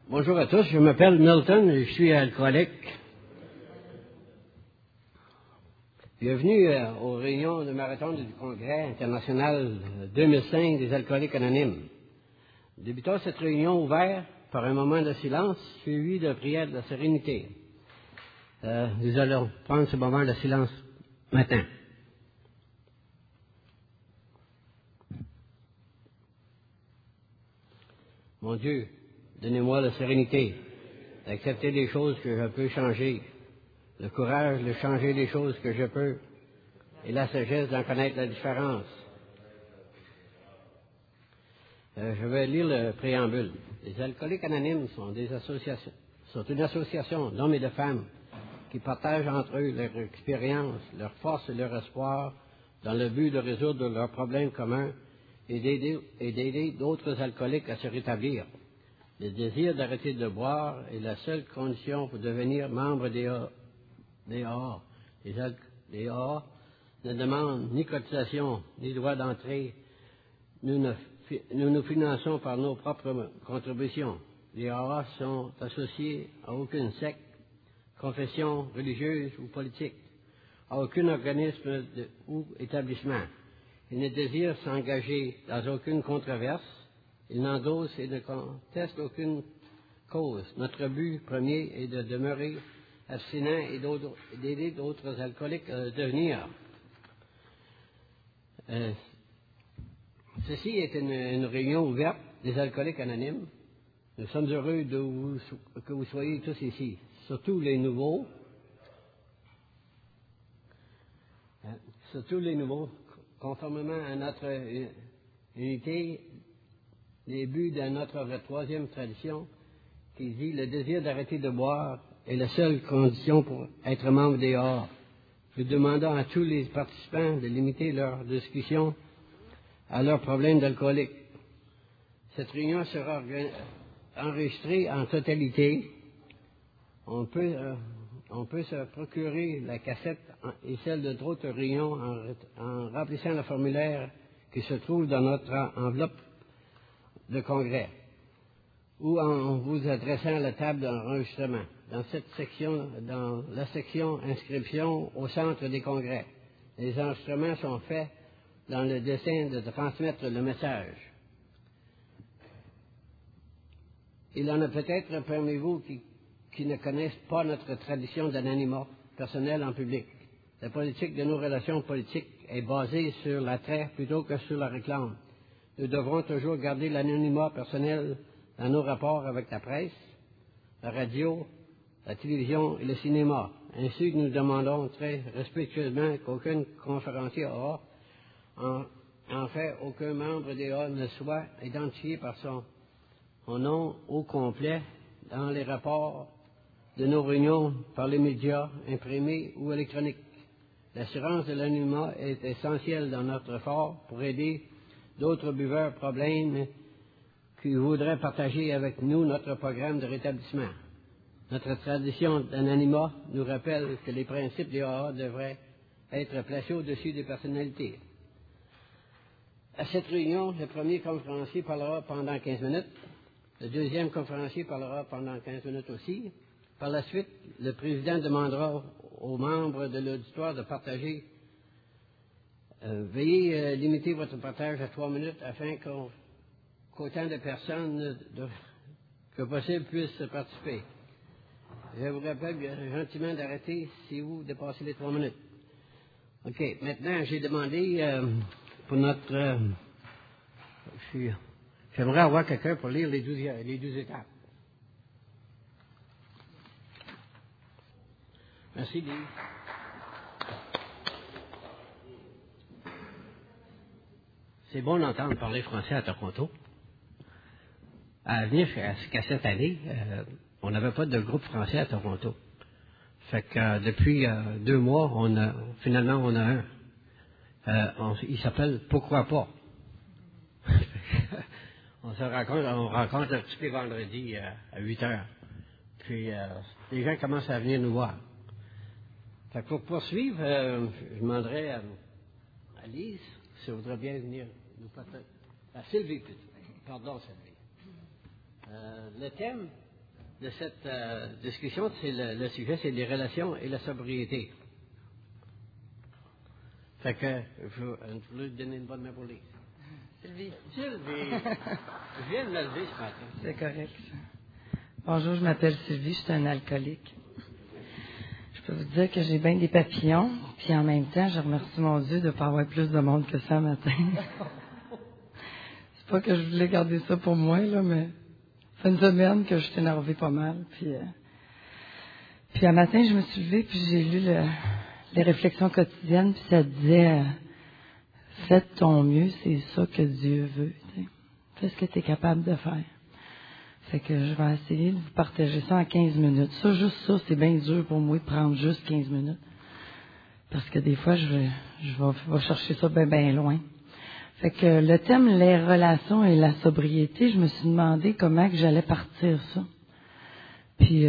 Bonjour à tous, je m'appelle Milton et je suis alcoolique. Bienvenue aux réunions de marathon du Congrès international 2005 des alcooliques anonymes. Débutons cette réunion ouverte par un moment de silence suivi de prière de la sérénité. Nous allons prendre ce moment de silence maintenant. Mon Dieu, donnez-moi la sérénité d'accepter les choses que je peux changer, le courage de changer les choses que je peux et la sagesse d'en connaître la différence. Je vais lire le préambule. Les alcooliques anonymes sont une association d'hommes et de femmes qui partagent entre eux leur expérience, leur force et leur espoir dans le but de résoudre leurs problèmes communs et d'aider d'autres alcooliques à se rétablir. Le désir d'arrêter de boire est la seule condition pour devenir membre des AA. Les AA ne demandent ni cotisation, ni droit d'entrée. Nous nous finançons par nos propres contributions. Les AA sont associés à aucune secte, confession religieuse ou politique, à aucun organisme ou établissement. Ils ne désirent s'engager dans aucune controverse. Ils n'endossent et ne contestent aucune cause. Notre but premier est de demeurer abstinent et d'aider d'autres alcooliques à devenir. Ceci est une réunion ouverte des alcooliques anonymes. Nous sommes heureux que vous soyez tous ici, surtout les nouveaux. Conformément à notre unité, les buts de notre troisième tradition, qui dit le désir d'arrêter de boire est la seule condition pour être membre des AA. Nous demandons à tous les participants de limiter leur discussion à leurs problèmes d'alcoolique. Cette réunion sera enregistrée en totalité. On peut se procurer la cassette et celle de d'autres réunions en remplissant le formulaire qui se trouve dans notre enveloppe de congrès ou en vous adressant à la table d'enregistrement dans la section inscription au centre des congrès. Les enregistrements sont faits dans le dessein de transmettre le message. Il y en a peut-être parmi vous qui ne connaissent pas notre tradition d'anonymat personnel en public. La politique de nos relations politiques est basée sur l'attrait plutôt que sur la réclame. Nous devrons toujours garder l'anonymat personnel dans nos rapports avec la presse, la radio, la télévision et le cinéma. Ainsi, nous demandons très respectueusement qu'aucun conférencier AA, en fait, aucun membre des AA ne soit identifié par son nom au complet dans les rapports de nos réunions par les médias imprimés ou électroniques. L'assurance de l'anonymat est essentielle dans notre effort pour aider d'autres buveurs problèmes qui voudraient partager avec nous notre programme de rétablissement. Notre tradition d'anonymat nous rappelle que les principes des AA devraient être placés au-dessus des personnalités. À cette réunion, le premier conférencier parlera pendant 15 minutes. Le deuxième conférencier parlera pendant 15 minutes aussi. Par la suite, le président demandera aux membres de l'auditoire de partager. Veuillez limiter votre partage à 3 minutes afin qu'autant de personnes que possible puissent participer. Je vous rappelle gentiment d'arrêter si vous dépassez les 3 minutes. OK. Maintenant, j'ai demandé pour notre... J'aimerais avoir quelqu'un pour lire les 12 étapes. Merci, Lise. C'est bon d'entendre parler français à Toronto. À venir jusqu'à cette année, on n'avait pas de groupe français à Toronto. Fait que depuis 2 mois, finalement on a un. Il s'appelle Pourquoi pas. On rencontre tous les vendredis à 8 heures. Puis les gens commencent à venir nous voir. Fait que pour poursuivre, je demanderais à Lise si elle voudrait bien venir nous partager. À Sylvie, plutôt. Pardon, Sylvie. Le thème de cette discussion, c'est le sujet, c'est les relations et la sobriété. Fait que, je voulais te donner une bonne main pour les. Sylvie. Je viens de me lever ce matin. C'est correct. Bonjour, je m'appelle Sylvie, je suis un alcoolique. Je peux vous dire que j'ai bien des papillons, puis en même temps, je remercie mon Dieu de ne pas avoir plus de monde que ça matin. C'est pas que je voulais garder ça pour moi, là, mais c'est une semaine que je suis énervée pas mal. Puis un matin, je me suis levée, puis j'ai lu les réflexions quotidiennes, puis ça disait fais de ton mieux, c'est ça que Dieu veut. T'sais. Fais ce que tu es capable de faire. Fait que je vais essayer de vous partager ça en 15 minutes. Ça, juste ça, c'est bien dur pour moi de prendre juste 15 minutes. Parce que des fois, je vais chercher ça bien loin. Fait que le thème, les relations et la sobriété, je me suis demandé comment que j'allais partir ça. Puis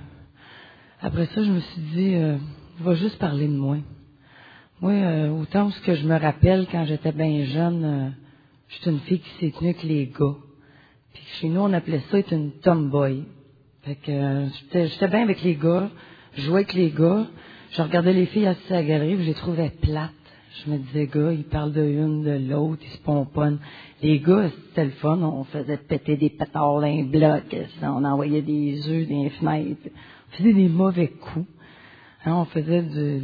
après ça, je me suis dit, je vais juste parler de moi. Moi, autant ce que je me rappelle quand j'étais bien jeune, j'étais une fille qui s'est tenue avec les gars. Puis chez nous, on appelait ça être une tomboy. Fait que j'étais bien avec les gars, je jouais avec les gars, je regardais les filles assises à la galerie, puis je les trouvais plates. Je me disais, gars, ils parlent de l'une, de l'autre, ils se pomponnent. Les gars, c'était le fun, on faisait péter des pétards dans les blocs, on envoyait des œufs dans les fenêtres, on faisait des mauvais coups. Hein, on faisait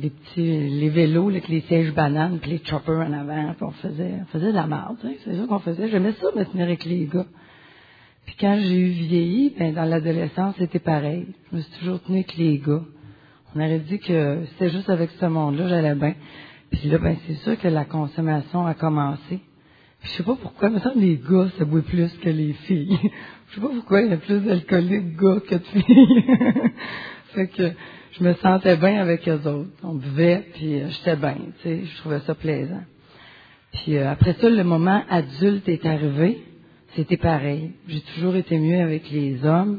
les vélos là, avec les sièges bananes, puis les choppers en avant, puis on faisait de la merde, hein, c'est ça qu'on faisait. J'aimais ça, me tenir avec les gars. Puis quand j'ai eu vieilli, ben dans l'adolescence, c'était pareil. Je me suis toujours tenue avec les gars. On aurait dit que c'était juste avec ce monde-là, j'allais bien. Puis là, ben c'est sûr que la consommation a commencé. Puis je sais pas pourquoi, mais ça, les gars, ça boit plus que les filles. Je sais pas pourquoi il y a plus d'alcooliques gars que de filles. Fait que je me sentais bien avec eux autres. On buvait, puis j'étais bien, tu sais, je trouvais ça plaisant. Puis après ça, le moment adulte est arrivé, c'était pareil. J'ai toujours été mieux avec les hommes.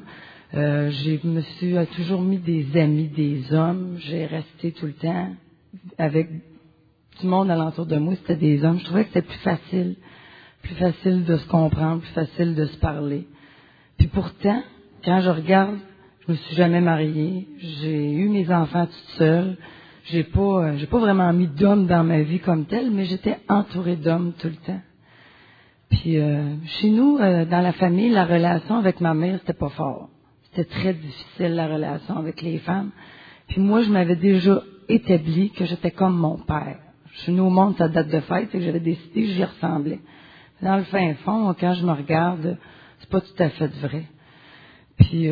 Je me suis toujours mis des amis des hommes. J'ai resté tout le temps avec tout le monde alentour de moi, c'était des hommes. Je trouvais que c'était plus facile de se comprendre, plus facile de se parler. Puis pourtant, quand je regarde, je me suis jamais mariée. J'ai eu mes enfants toute seule. J'ai pas vraiment mis d'hommes dans ma vie comme tel, mais j'étais entourée d'hommes tout le temps. Puis chez nous, dans la famille, la relation avec ma mère, c'était pas fort. C'était très difficile, la relation avec les femmes. Puis moi, je m'avais déjà établi que j'étais comme mon père. Je suis née au monde, ça date de fête, fait que j'avais décidé que j'y ressemblais. Dans le fin fond, quand je me regarde, c'est pas tout à fait vrai. Puis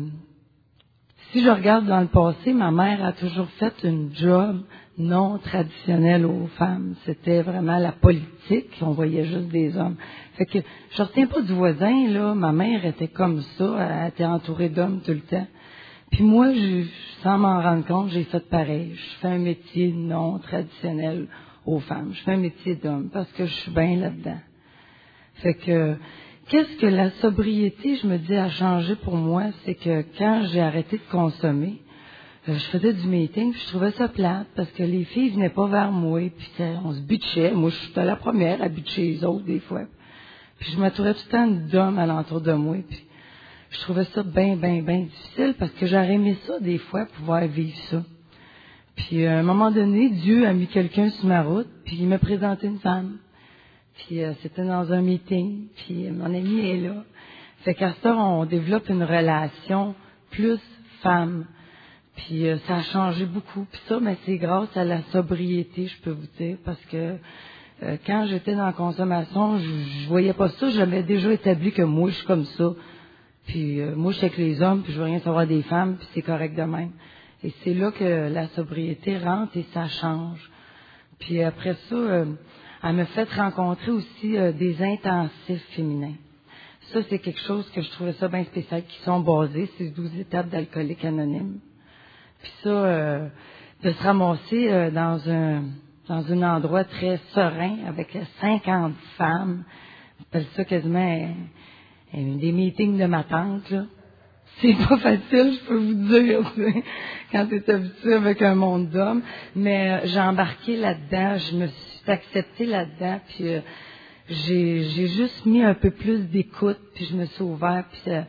si je regarde dans le passé, ma mère a toujours fait une job non traditionnelle aux femmes. C'était vraiment la politique, on voyait juste des hommes. Fait que je retiens pas du voisin, là, ma mère était comme ça, elle était entourée d'hommes tout le temps. Puis moi, sans m'en rendre compte, j'ai fait pareil. Je fais un métier non traditionnel aux femmes. Je fais un métier d'homme parce que je suis bien là-dedans. Fait que qu'est-ce que la sobriété, je me dis, a changé pour moi, c'est que quand j'ai arrêté de consommer, je faisais du meeting, puis je trouvais ça plate, parce que les filles venaient pas vers moi, puis on se bitchait. Moi, je suis la première à bitcher les autres, des fois. Puis je m'entourais tout le temps d'hommes alentour de moi, puis je trouvais ça bien difficile, parce que j'aurais aimé ça, des fois, pouvoir vivre ça. Puis à un moment donné, Dieu a mis quelqu'un sur ma route, puis il m'a présenté une femme. Puis c'était dans un meeting, puis mon ami est là. Fait qu'à ça, on développe une relation plus femme. Puis ça a changé beaucoup. Puis ça, mais c'est grâce à la sobriété, je peux vous dire, parce que quand j'étais dans la consommation, je voyais pas ça. J'avais déjà établi que moi, je suis comme ça. Puis moi, je suis avec les hommes, puis je veux rien savoir des femmes, puis c'est correct de même. Et c'est là que la sobriété rentre et ça change. Puis après ça, elle m'a fait rencontrer aussi des intensifs féminins. Ça, c'est quelque chose que je trouvais ça bien spécial, qui sont basés sur 12 étapes d'alcoolique anonyme. Puis ça, de se ramasser dans un endroit très serein avec 50 femmes, j'appelle ça quasiment des meetings de ma tante, là. C'est pas facile, je peux vous dire, quand tu es habitué avec un monde d'hommes. Mais j'ai embarqué là-dedans, je me suis acceptée là-dedans, puis j'ai juste mis un peu plus d'écoute, puis je me suis ouverte, puis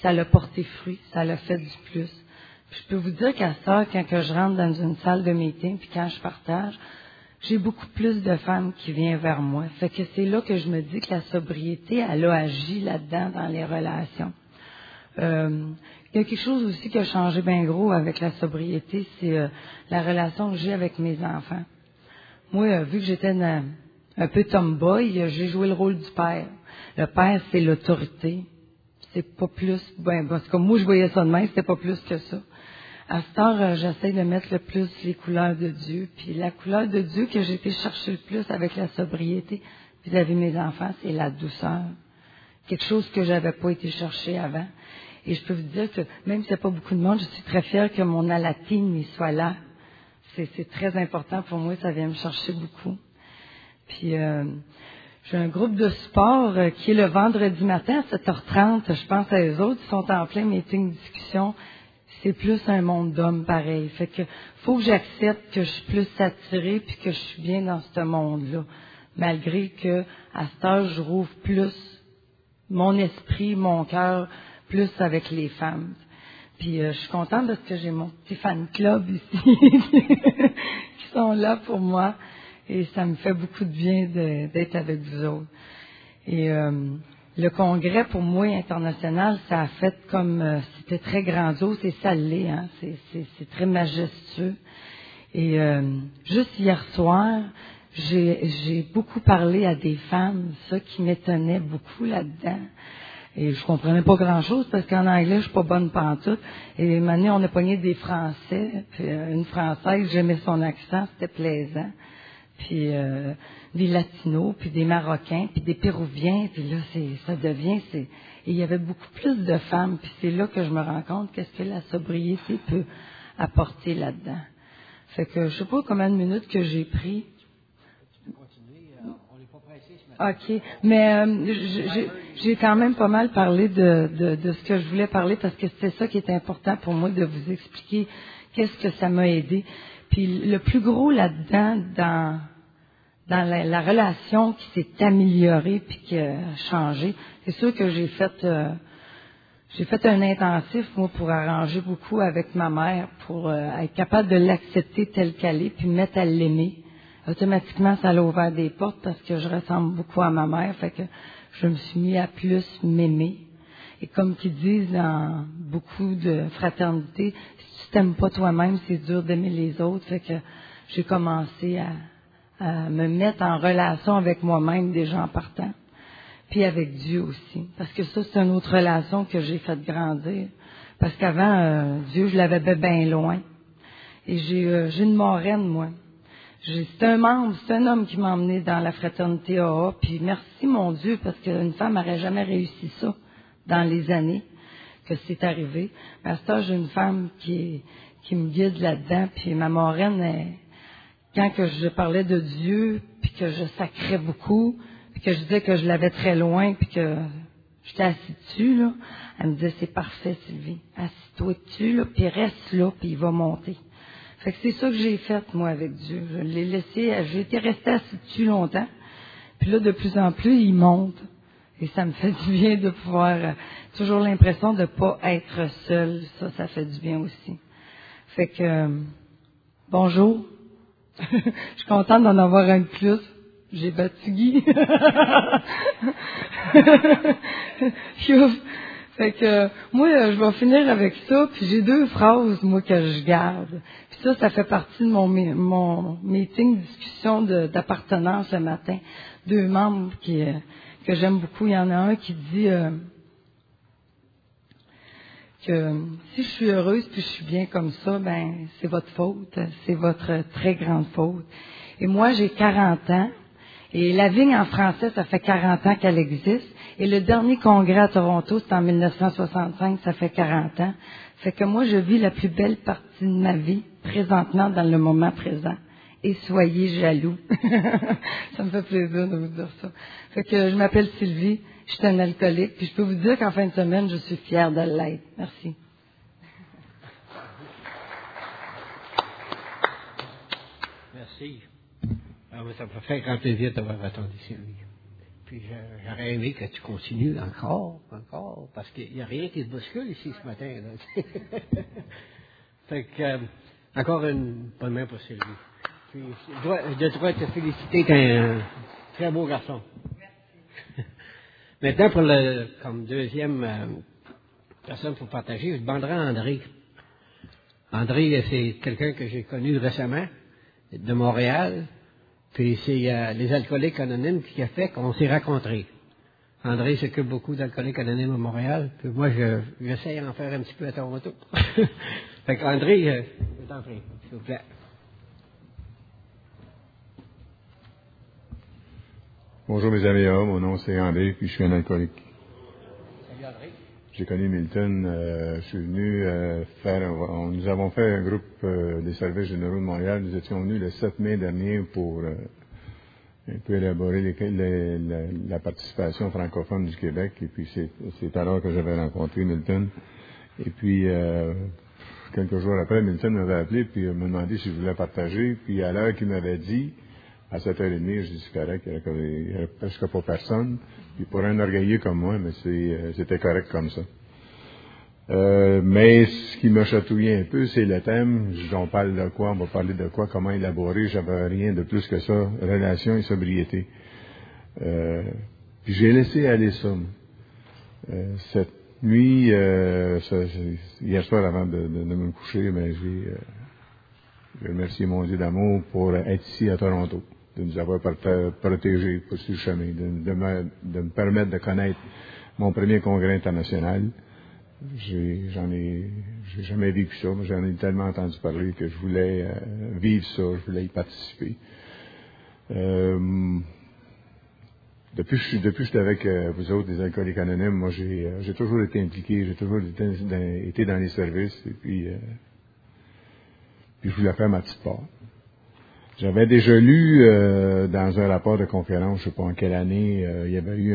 ça l'a porté fruit, ça l'a fait du plus. Puis je peux vous dire qu'à ça, quand que je rentre dans une salle de meeting, puis quand je partage, j'ai beaucoup plus de femmes qui viennent vers moi. Fait que c'est là que je me dis que la sobriété, elle a agi là-dedans dans les relations. Il y a quelque chose aussi qui a changé bien gros avec la sobriété, c'est la relation que j'ai avec mes enfants. Moi, vu que j'étais un peu tomboy, j'ai joué le rôle du père. Le père, c'est l'autorité. C'est pas plus, parce que moi, je voyais ça de même, c'était pas plus que ça. À cette heure, j'essaie de mettre le plus les couleurs de Dieu. Puis la couleur de Dieu que j'ai été chercher le plus avec la sobriété vis-à-vis de mes enfants, c'est la douceur. Quelque chose que j'avais pas été chercher avant. Et je peux vous dire que même s'il n'y a pas beaucoup de monde, je suis très fière que mon alatine y soit là. C'est très important pour moi, ça vient me chercher beaucoup. Puis j'ai un groupe de sport qui est le vendredi matin à 7h30. Je pense à eux autres, ils sont en plein meeting discussion. C'est plus un monde d'hommes pareil. Fait que faut que j'accepte que je suis plus attirée puis que je suis bien dans ce monde-là. Malgré que à cette heure, je rouvre plus mon esprit, mon cœur, plus avec les femmes. Puis je suis contente parce que j'ai mon petit fan club ici qui sont là pour moi. Et ça me fait beaucoup de bien d'être avec vous autres. Et le congrès, pour moi, international, ça a fait comme... c'était très grandiose et ça l'est, hein. C'est très majestueux. Et juste hier soir, j'ai beaucoup parlé à des femmes, ça qui m'étonnait beaucoup là-dedans. Et je comprenais pas grand-chose parce qu'en anglais, je suis pas bonne pantoute. Et maintenant, on a pogné des Français, puis une Française, j'aimais son accent, c'était plaisant. Puis des Latinos, puis des Marocains, puis des Péruviens, puis là, ça devient... Et il y avait beaucoup plus de femmes, puis c'est là que je me rends compte qu'est-ce que la sobriété peut apporter là-dedans. Fait que je sais pas combien de minutes que j'ai pris. OK. Mais j'ai quand même pas mal parlé de ce que je voulais parler parce que c'est ça qui est important pour moi de vous expliquer qu'est-ce que ça m'a aidé. Puis le plus gros là-dedans, dans la relation qui s'est améliorée puis qui a changé, c'est sûr que j'ai fait un intensif, moi, pour arranger beaucoup avec ma mère, pour être capable de l'accepter telle qu'elle est, puis me mettre à l'aimer. Automatiquement, ça a ouvert des portes parce que je ressemble beaucoup à ma mère, fait que je me suis mis à plus m'aimer. Et comme qu'ils disent dans beaucoup de fraternité, si tu t'aimes pas toi-même, c'est dur d'aimer les autres, fait que j'ai commencé à me mettre en relation avec moi-même déjà en partant, puis avec Dieu aussi, parce que ça, c'est une autre relation que j'ai fait grandir, parce qu'avant, Dieu, je l'avais bien loin. Et j'ai une marraine, moi. C'est un homme qui m'a emmené dans la fraternité AA, puis merci mon Dieu, parce qu'une femme n'aurait jamais réussi ça dans les années que c'est arrivé. Mais à ce temps, j'ai une femme qui me guide là-dedans, puis ma marraine, quand que je parlais de Dieu, puis que je sacrais beaucoup, puis que je disais que je l'avais très loin, puis que j'étais assis dessus, là, elle me disait, c'est parfait Sylvie, assis-toi dessus, là, puis reste là, puis il va monter. Fait que c'est ça que j'ai fait, moi, avec Dieu. Je l'ai laissé, j'ai été restée assis dessus longtemps. Puis là, de plus en plus, il monte. Et ça me fait du bien de pouvoir, toujours l'impression de pas être seule. Ça fait du bien aussi. Fait que, bonjour. Je suis contente d'en avoir un de plus. J'ai battu Guy. Fait que moi, je vais finir avec ça, puis j'ai 2 phrases, moi, que je garde. Puis ça fait partie de mon meeting discussion d'appartenance le matin. 2 membres que j'aime beaucoup. Il y en a un qui dit que si je suis heureuse puis je suis bien comme ça, ben c'est votre faute, c'est votre très grande faute. Et moi, j'ai 40 ans. Et la vigne en français, ça fait 40 ans qu'elle existe. Et le dernier congrès à Toronto, c'était en 1965, ça fait 40 ans. Fait que moi, je vis la plus belle partie de ma vie, présentement, dans le moment présent. Et soyez jaloux. Ça me fait plaisir de vous dire ça. Fait que je m'appelle Sylvie, je suis un alcoolique, puis je peux vous dire qu'en fin de semaine, je suis fière de l'être. Merci. Merci. Ça me fait grand plaisir d'avoir attendu Sylvie. Puis j'aurais aimé que tu continues encore, parce qu'il n'y a rien qui te bouscule ici ce matin. Là. Fait que, encore une bonne main pour Sylvie. Puis, je dois te féliciter, t'es un très beau garçon. Maintenant, comme deuxième personne pour partager, je demanderai à André. André, c'est quelqu'un que j'ai connu récemment, de Montréal. Puis c'est les Alcooliques Anonymes qui a fait qu'on s'est rencontrés. André s'occupe beaucoup d'Alcooliques Anonymes à Montréal. Puis moi, j'essaie d'en faire un petit peu à Toronto. Fait qu'André, je t'en prie, s'il vous plaît. Bonjour mes amis, mon nom c'est André, puis je suis un alcoolique. Salut André. J'ai connu Milton, je suis venu nous avons fait un groupe des services généraux de Montréal. Nous étions venus le 7 mai dernier pour un peu élaborer la participation francophone du Québec. Et puis c'est alors que j'avais rencontré Milton. Et puis quelques jours après, Milton m'avait appelé puis m'a demandé si je voulais partager. Puis à l'heure qu'il m'avait dit, à 7h30, je dis c'est correct, il n'y avait presque pas personne. Puis pour un orgueilleux comme moi, mais c'était correct comme ça. Mais ce qui m'a chatouillé un peu, c'est le thème. On parle de quoi, on va parler de quoi, comment élaborer. J'avais rien de plus que ça, relation et sobriété. Puis j'ai laissé aller ça. Cette nuit, hier soir avant de me coucher, mais j'ai remercié mon Dieu d'amour pour être ici à Toronto, de nous avoir protégés pour ce chemin, de me permettre de connaître mon premier congrès international. J'ai jamais vécu ça, mais j'en ai tellement entendu parler que je voulais vivre ça, je voulais y participer. Depuis que j'étais avec vous autres, des alcooliques anonymes, moi j'ai toujours été impliqué, j'ai toujours été dans les services, et puis je voulais faire ma petite part. J'avais déjà lu dans un rapport de conférence, je ne sais pas en quelle année, il y avait eu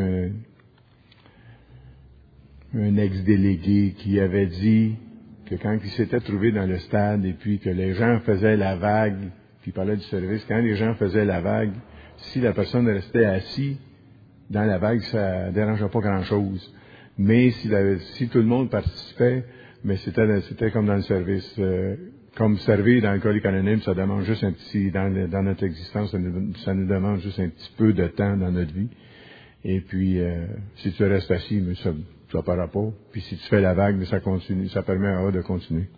un ex-délégué qui avait dit que quand il s'était trouvé dans le stade et puis que les gens faisaient la vague, puis il parlait du service, quand les gens faisaient la vague, si la personne restait assise dans la vague, ça ne dérangeait pas grand-chose. Mais si tout le monde participait, mais c'était comme dans le service. Comme servir dans l'alcoolique anonyme, ça demande juste un petit, dans notre existence, ça nous demande juste un petit peu de temps dans notre vie. Et puis, si tu restes assis, mais ça ne part pas. Puis si tu fais la vague, mais ça continue, ça permet à eux de continuer.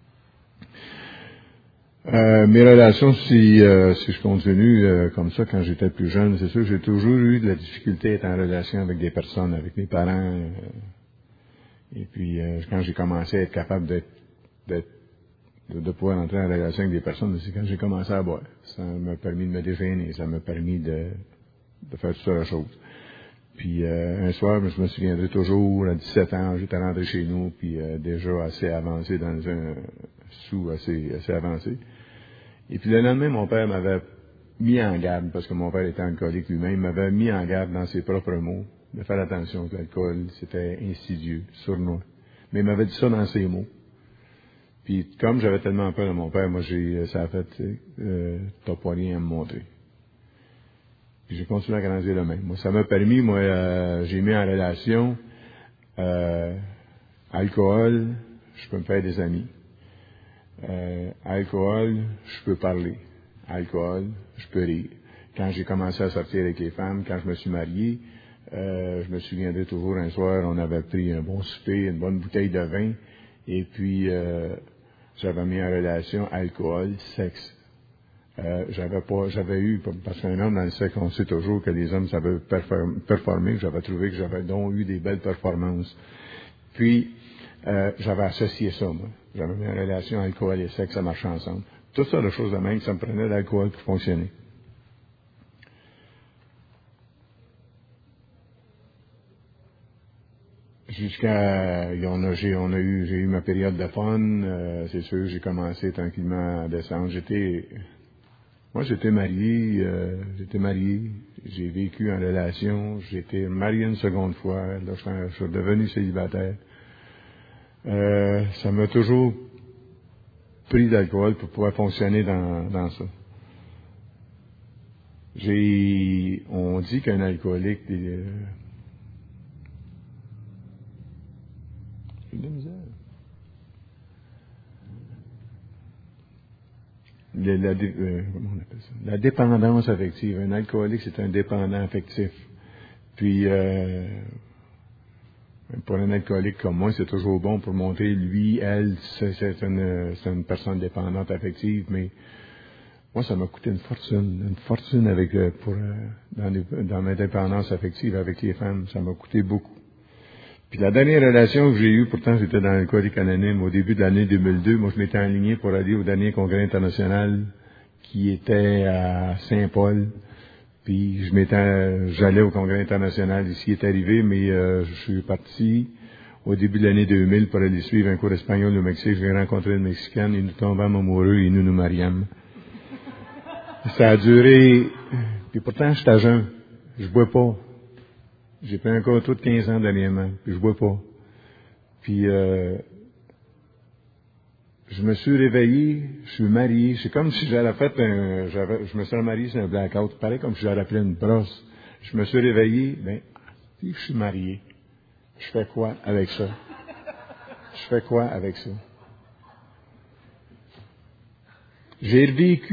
Mes relations, si je continue comme ça quand j'étais plus jeune, c'est sûr que j'ai toujours eu de la difficulté à être en relation avec des personnes, avec mes parents. Et puis, quand j'ai commencé à être capable de pouvoir entrer en relation avec des personnes, c'est quand j'ai commencé à boire. Ça m'a permis de me déjeuner, ça m'a permis de faire toutes sortes de choses. Puis un soir, je me souviendrai toujours, à 17 ans, j'étais rentré chez nous, puis déjà assez avancé dans un sous assez avancé. Et puis le lendemain, mon père m'avait mis en garde, parce que mon père était alcoolique lui-même, il m'avait mis en garde dans ses propres mots, de faire attention que l'alcool, c'était insidieux, sournois. Mais il m'avait dit ça dans ses mots. Puis comme j'avais tellement peur de mon père, moi ça a fait, t'as pas rien à me montrer. Puis j'ai continué à grandir le même. Moi, ça m'a permis, j'ai mis en relation alcool, je peux me faire des amis. Alcool, je peux parler. Alcool, je peux rire. Quand j'ai commencé à sortir avec les femmes, quand je me suis marié, je me souviendrai toujours un soir, on avait pris un bon souper, une bonne bouteille de vin, et puis j'avais mis en relation alcool, sexe. J'avais eu, parce qu'un homme dans le sexe, on sait toujours que les hommes savent performer, j'avais trouvé que j'avais donc eu des belles performances. Puis, j'avais associé ça, moi. J'avais mis en relation alcool et sexe, ça marchait ensemble. Tout ça, de choses de même, ça me prenait l'alcool pour fonctionner. J'ai eu ma période de fun, c'est sûr, j'ai commencé tranquillement à descendre. J'étais marié, j'ai vécu en relation, j'ai été marié une seconde fois, là, je suis devenu célibataire. Ça m'a toujours pris d'alcool pour pouvoir fonctionner dans ça. On dit qu'un alcoolique, j'ai de la misère. Comment on appelle ça? La dépendance affective. Un alcoolique, c'est un dépendant affectif. Puis, pour un alcoolique comme moi, c'est toujours bon pour montrer, lui, elle, c'est une personne dépendante affective, mais moi, ça m'a coûté une fortune avec, dans ma dépendance affective avec les femmes. Ça m'a coûté beaucoup. Puis la dernière relation que j'ai eue, pourtant, j'étais dans l'Alcoolique Anonyme au début de l'année 2002. Moi, je m'étais aligné pour aller au dernier congrès international qui était à Saint-Paul. Puis j'allais au congrès international. Ici est arrivé, mais je suis parti au début de l'année 2000 pour aller suivre un cours espagnol au Mexique. J'ai rencontré une Mexicaine et nous tombâmes amoureux et nous nous mariâmes. Ça a duré, puis pourtant, j'étais à jeun. Je bois pas. J'ai pris un coteau de 15 ans dernièrement, puis je bois pas. Puis, je me suis réveillé, je suis marié. C'est comme si j'avais fait je me suis remarié sur un blackout. Pareil comme si j'avais appelé une brosse. Je me suis réveillé, puis je suis marié. Je fais quoi avec ça? Je fais quoi avec ça? J'ai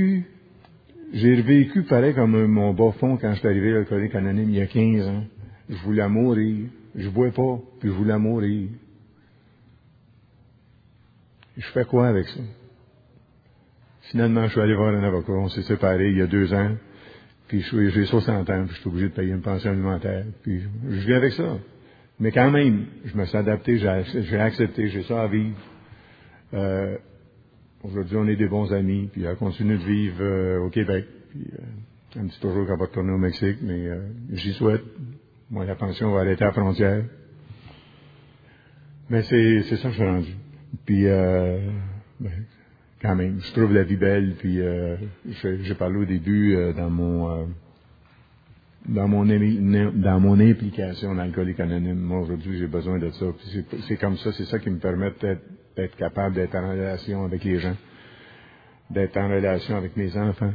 revécu pareil comme mon bas fond quand je suis arrivé à l'Alcoolique Anonyme il y a 15 ans. Je voulais mourir. Je bois pas, puis je voulais mourir. Je fais quoi avec ça? Finalement, je suis allé voir un avocat. On s'est séparés il y a 2 ans. Puis j'ai 60 ans, puis je suis obligé de payer une pension alimentaire. Puis je vis avec ça. Mais quand même, je me suis adapté, j'ai accepté, j'ai ça à vivre. Aujourd'hui, on est des bons amis, puis elle continue de vivre au Québec. Puis elle me dit toujours qu'elle va retourner au Mexique, mais j'y souhaite. Moi, la pension va arrêter à la frontière. Mais c'est ça que je suis rendu. Puis, quand même, je trouve la vie belle. Puis, j'ai parlé au début dans mon implication dans l'Alcoolique Anonyme. Moi, aujourd'hui, j'ai besoin de ça. Puis c'est comme ça, c'est ça qui me permet d'être capable d'être en relation avec les gens, d'être en relation avec mes enfants.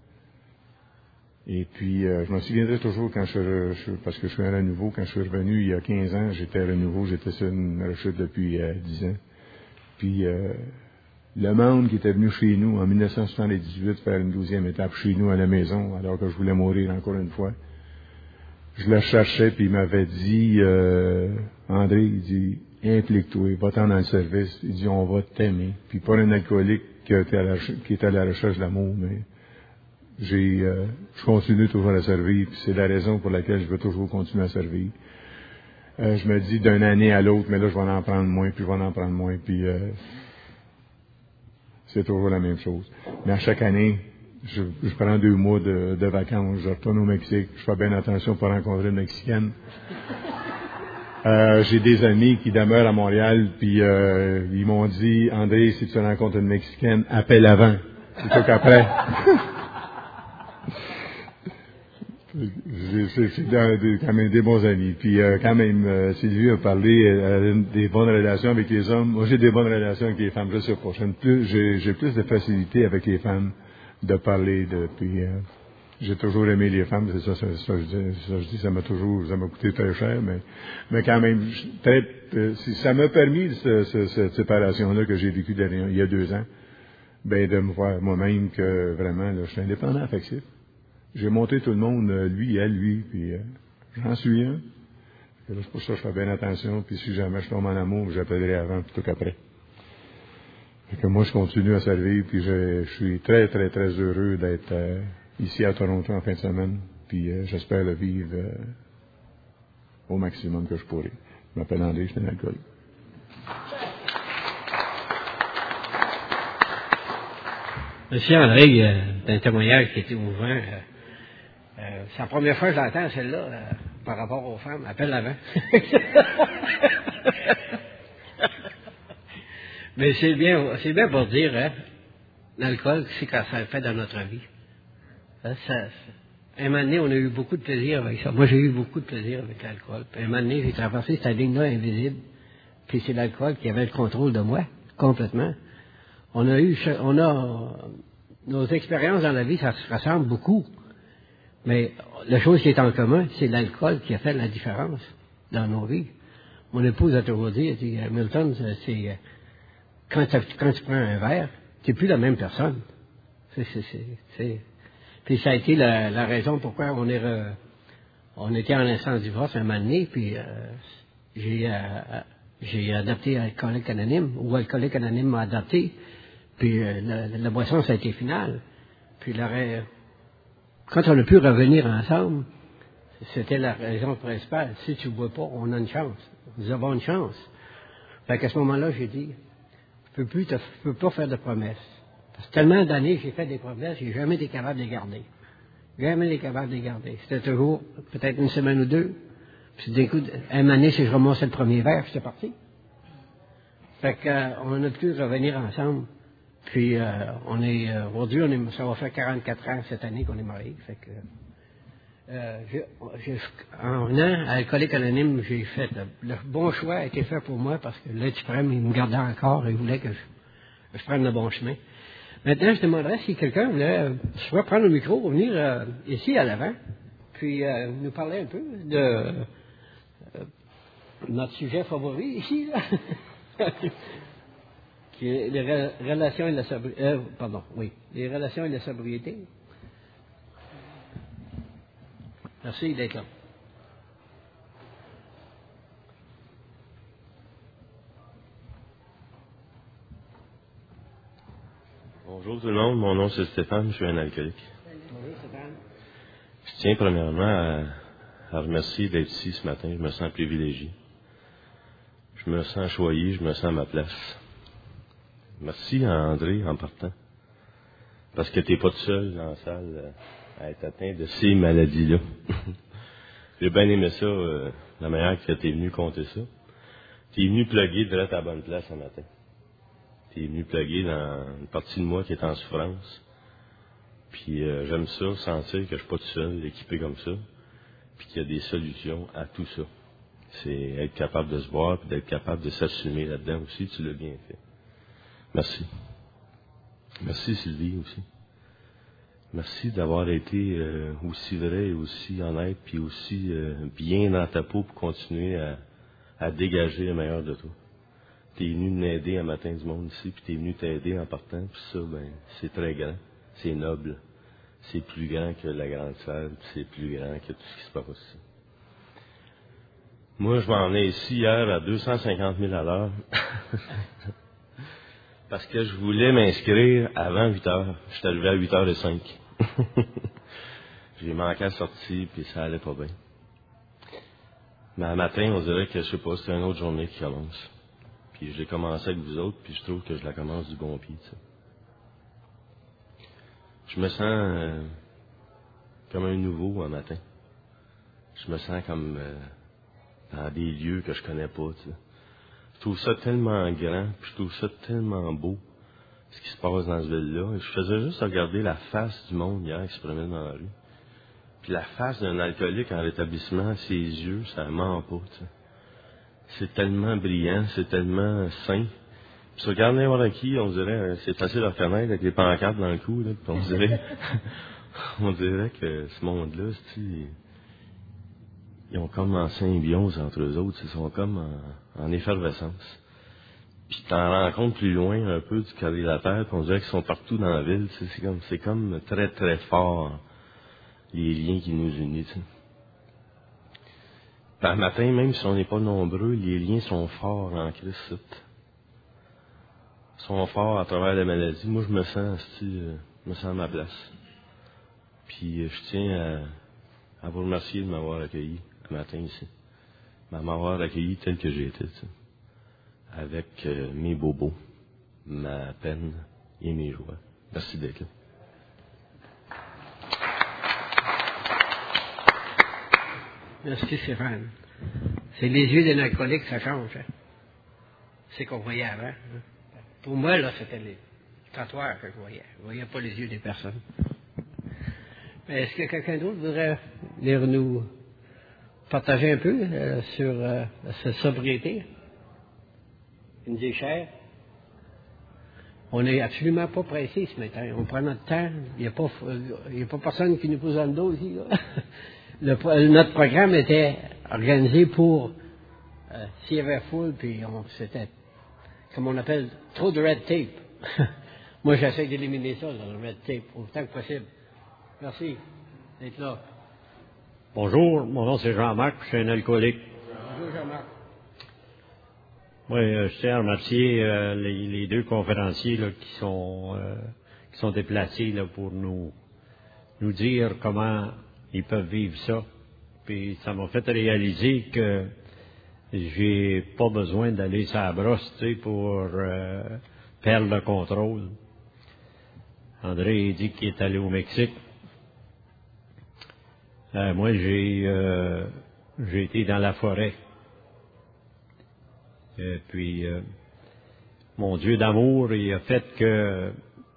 Et puis, je m'en souviendrai toujours parce que je suis un renouveau, quand je suis revenu il y a 15 ans, j'étais renouveau, j'étais sur une rechute depuis 10 ans. Puis, le monde qui était venu chez nous en 1978 faire une 12e étape chez nous à la maison, alors que je voulais mourir encore une fois, je le cherchais, puis il m'avait dit, André, il dit, implique-toi, va-t'en dans le service, il dit, on va t'aimer. Puis pas un alcoolique qui était à la recherche d'amour, mais je continue toujours à servir, puis c'est la raison pour laquelle je veux toujours continuer à servir. Je me dis d'une année à l'autre, mais là, je vais en prendre moins, puis je vais en prendre moins, puis c'est toujours la même chose. Mais à chaque année, je prends 2 mois de vacances, je retourne au Mexique, je fais bien attention pour rencontrer une Mexicaine. J'ai des amis qui demeurent à Montréal, puis ils m'ont dit, André, si tu rencontres une Mexicaine, appelle avant, plutôt qu'après. C'est quand même des bons amis. Puis quand même, Sylvie a parlé des bonnes relations avec les hommes. Moi, j'ai des bonnes relations avec les femmes. Je sais pas. J'ai plus de facilité avec les femmes de parler puis j'ai toujours aimé les femmes. C'est ça, je dis, ça m'a coûté très cher, mais quand même, ça m'a permis cette séparation-là que j'ai vécue il y a 2 ans, de me voir moi-même que vraiment, là, je suis indépendant affectif. J'ai monté tout le monde, lui, elle, lui, puis j'en suis un. Et là, c'est pour ça que je fais bien attention, puis si jamais je tombe en amour, j'appellerai avant plutôt qu'après. Fait que moi, je continue à servir, puis je suis très, très, très heureux d'être ici à Toronto en fin de semaine, puis j'espère le vivre au maximum que je pourrai. Je m'appelle André, je suis un alcoolique. Monsieur André, c'est un témoignage qui était ouvert. C'est la première fois que j'entends celle-là par rapport aux femmes. Appelle avant. Mais c'est bien pour dire, hein, l'alcool, c'est quand ça fait dans notre vie. Un moment donné, on a eu beaucoup de plaisir avec ça. Moi, j'ai eu beaucoup de plaisir avec l'alcool. Puis un moment donné, j'ai traversé cette ligne-là invisible. Puis c'est l'alcool qui avait le contrôle de moi, complètement. Nos expériences dans la vie, ça se ressemble beaucoup. Mais la chose qui est en commun, c'est l'alcool qui a fait la différence dans nos vies. Mon épouse a toujours dit, elle dit, Milton, c'est quand tu prends un verre, tu n'es plus la même personne. Puis ça a été la raison pourquoi on était en instance du divorce un moment donné, puis j'ai adopté Alcoolique Anonyme, ou Alcoolique Anonyme m'a adopté, puis la boisson, ça a été final. Puis quand on a pu revenir ensemble, c'était la raison principale. Si tu ne bois pas, on a une chance. Nous avons une chance. Fait qu'à ce moment-là, j'ai dit, je peux pas faire de promesses. Parce que tellement d'années, j'ai fait des promesses, j'ai jamais été capable de les garder. Jamais été capable de les garder. C'était toujours, peut-être une semaine ou deux. Puis d'un coup, une année, si je ramassais le premier verre, j'étais parti. Fait qu'on a pu revenir ensemble. Puis aujourd'hui, ça va faire 44 ans cette année qu'on est mariés. Fait que en venant à Alcoolique Anonyme, j'ai fait le bon choix a été fait pour moi parce que l'Être suprême, il me gardait encore et il voulait que je prenne le bon chemin. Maintenant, je demanderais si quelqu'un voulait soit prendre le micro ou venir ici à l'avant, puis nous parler un peu de notre sujet favori ici, là, qui est les relations et la sobriété. Les relations et la sobriété. Merci d'être là. Bonjour tout le monde, mon nom c'est Stéphane, je suis un alcoolique. Bonjour Stéphane. Je tiens premièrement à remercier d'être ici ce matin, je me sens privilégié. Je me sens choyé, je me sens à ma place. Merci à André en partant, parce que tu n'es pas tout seul dans la salle à être atteint de ces maladies-là. J'ai bien aimé ça, la manière que tu es venu compter ça. Tu es venu plugger direct à la bonne place ce matin. Tu es venu plugger dans une partie de moi qui est en souffrance. Puis j'aime ça, sentir que je suis pas tout seul, équipé comme ça, puis qu'il y a des solutions à tout ça. C'est être capable de se voir, puis d'être capable de s'assumer là-dedans aussi, tu l'as bien fait. Merci. Merci Sylvie aussi. Merci d'avoir été aussi vrai et aussi honnête, puis aussi bien dans ta peau pour continuer à dégager le meilleur de toi. Tu es venu m'aider un matin du monde ici, puis tu es venu t'aider en partant, puis ça, c'est très grand, c'est noble, c'est plus grand que la grande salle, puis c'est plus grand que tout ce qui se passe ici. Moi, je m'en ai ici hier à 250 000 à l'heure, parce que je voulais m'inscrire avant 8 heures. Je suis arrivé à 8h05. J'ai manqué la sortie, puis ça allait pas bien. Mais un matin, on dirait que, je sais pas, c'est une autre journée qui commence. Puis je l'ai commencé avec vous autres, puis je trouve que je la commence du bon pied, tu sais. Je me sens comme un nouveau un matin. Je me sens comme dans des lieux que je connais pas, tu sais. Je trouve ça tellement grand, puis je trouve ça tellement beau, ce qui se passe dans cette ville-là. Et je faisais juste regarder la face du monde hier qui se promène dans la rue. Puis la face d'un alcoolique en rétablissement, ses yeux, ça ment pas, tu sais. C'est tellement brillant, c'est tellement sain. Puis tu regardes n'importe qui, on dirait, c'est facile à reconnaître avec les pancartes dans le cou, là, puis on dirait que ce monde-là, ils ont comme en symbiose entre eux autres, ils sont comme en effervescence. Puis t'en rencontres plus loin un peu du carré de la terre, puis on dirait qu'ils sont partout dans la ville, c'est comme très très fort, les liens qui nous unissent, tu sais. Par matin, même si on n'est pas nombreux, les liens sont forts en Christ. Ils sont forts à travers la maladie. Moi, je me sens à ma place. Puis, je tiens à vous remercier de m'avoir accueilli ce matin ici. De m'avoir accueilli tel que j'ai été, tu sais. Avec mes bobos, ma peine et mes joies. Merci d'être là. Merci Stéphane. C'est les yeux d'un alcoolique, ça change. Hein? C'est qu'on voyait avant. Hein? Pour moi, là, c'était les trottoirs que je voyais. Je ne voyais pas les yeux des personnes. Mais est-ce que quelqu'un d'autre voudrait venir nous partager un peu sur cette sobriété? Une des chères? On n'est absolument pas pressé ce matin. On prend notre temps. Il n'y a pas personne qui nous pose dans le dos ici. Là. Notre programme était organisé pour s'il y avait foule, puis c'était, comme on appelle, trop de red tape. Moi, j'essaie d'éliminer ça, le red tape, autant que possible. Merci d'être là. Bonjour, mon nom c'est Jean-Marc, je suis un alcoolique. Bonjour Jean-Marc. Oui, je tiens à remercier les deux conférenciers là, qui sont déplacés là, pour nous dire comment ils peuvent vivre ça. Puis ça m'a fait réaliser que j'ai pas besoin d'aller sur la brosse, tu sais, pour perdre le contrôle. André dit qu'il est allé au Mexique. Moi, j'ai été dans la forêt. Et puis, mon Dieu d'amour, il a fait que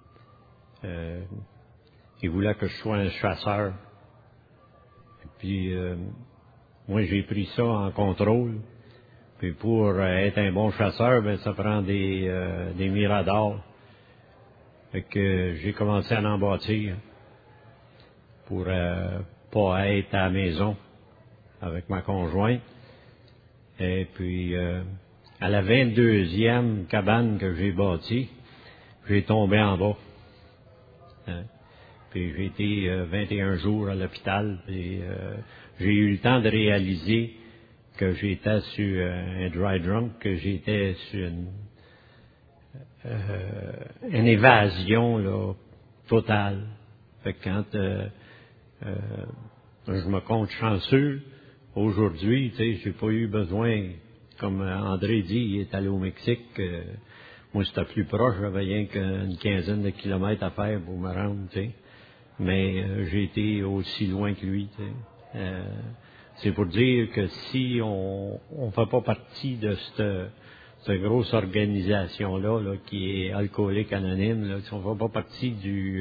il voulait que je sois un chasseur. Et puis, moi, j'ai pris ça en contrôle. Puis, pour être un bon chasseur, ben, ça prend des miradors. Fait que j'ai commencé à en bâtir pour pas être à la maison avec ma conjointe. Et puis, à la 22e cabane que j'ai bâtie, j'ai tombé en bas. Hein? Puis j'ai été 21 jours à l'hôpital. Puis j'ai eu le temps de réaliser que j'étais sur un dry drunk, que j'étais sur une évasion là, totale. Fait que quand je me compte chanceux, aujourd'hui, tu sais, j'ai pas eu besoin, comme André dit, il est allé au Mexique. Moi, c'était plus proche, j'avais rien qu'une quinzaine de kilomètres à faire pour me rendre, tu sais. Mais j'ai été aussi loin que lui, tu sais. C'est pour dire que si on fait pas partie de cette grosse organisation-là, là, qui est Alcoolique Anonyme, là, si on fait pas partie